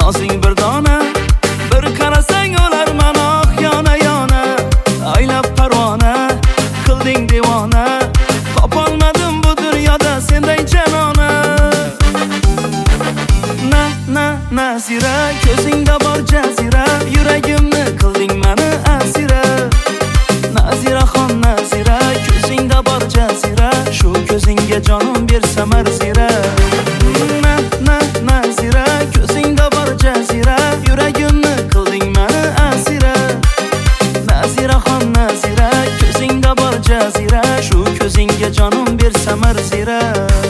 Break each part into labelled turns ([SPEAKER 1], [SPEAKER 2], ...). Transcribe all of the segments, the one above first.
[SPEAKER 1] nozing bir dona, bir qarasang olarman oh yana yana. Aylab parvona, qilding devona, topolmadim bu dunyoda senday janona. Nazira, ko'zingda bor jazira, yuragimni qilding mani asira. Naziraxon Nazira, ko'zingda bor jazira, shu ko'zingga jonim bersam arzira. Nazira, ko'zingda bor jazira, yuragimni qilding mani asira. Naziraxon Nazira, ko'zingda bor jazira, shu ko'zingga jonim bersam arzira.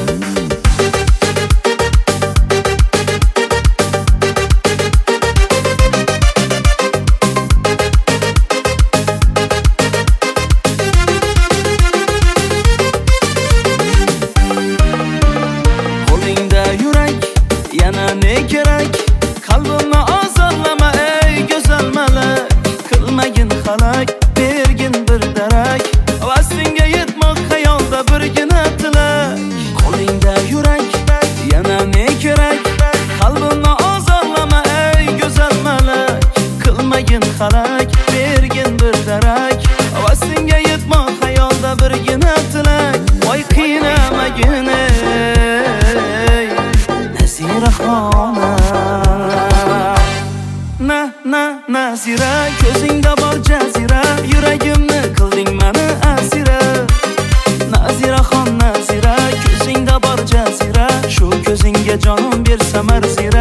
[SPEAKER 1] Yana ne kerak? Qalbimni ozorlama ey go'zal malak. Qilmagin xalak, bergin bir darak. Vaslingga yetmoq xayolda birgina tilak. Qo'lingda yurak, yana ne kerak? Qalbimni ozorlama ey go'zal malak. Qilmagin xalak, bergin bir darak. Vaslingga yetmoq xayolda birgina tilak. Voy qiynamagin Nazira, ko'zingda bor jazira, yuragimni qilding mani asira. Naziraxon Nazira, ko'zingda bor jazira, shu ko'zingga jonim bersam arzira.